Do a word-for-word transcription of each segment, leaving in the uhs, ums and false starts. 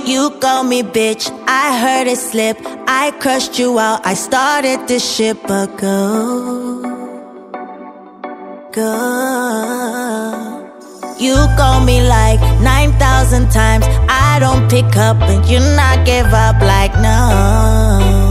You called me bitch, I heard it slip. I crushed you out, I started this shit. But go, go. You call me like nine thousand times, I don't pick up and you not give up like no.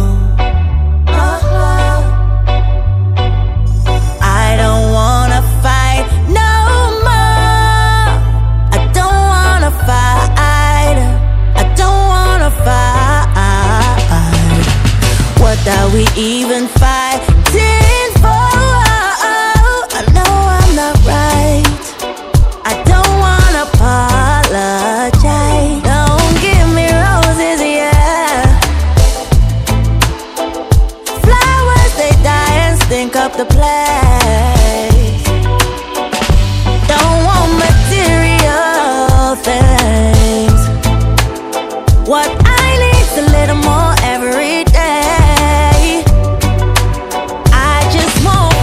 I don't wanna fight no more. I don't wanna fight. I don't wanna fight. What are we even fighting for? I know I'm not right. I don't wanna apologize. Don't give me roses, yeah. Flowers, they die and stink up the place. Don't want material things. What I need's a little more every day. I just want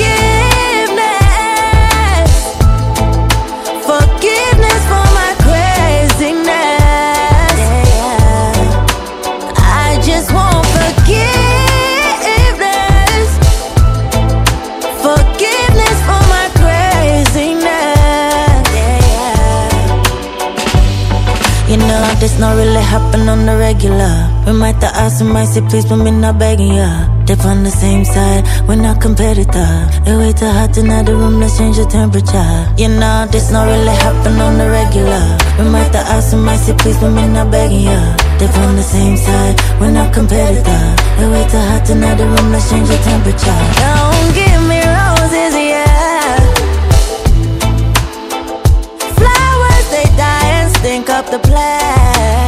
forgiveness. Forgiveness for my craziness. Yeah. I just want forgiveness. Forgiveness for my craziness. Yeah. You know, this not really happen on the regular. We might the ask, we might say please, but me not begging ya. They on the same side, we're not competitor. It way too hot in the room, let's change the temperature. You know, this not really happen on the regular. We might the ask, we might say please, but me not begging ya. They on the same side, we're not competitor. It way too hot in the room, let's change the temperature. Don't give me roses, yeah. Flowers, they die and stink up the place.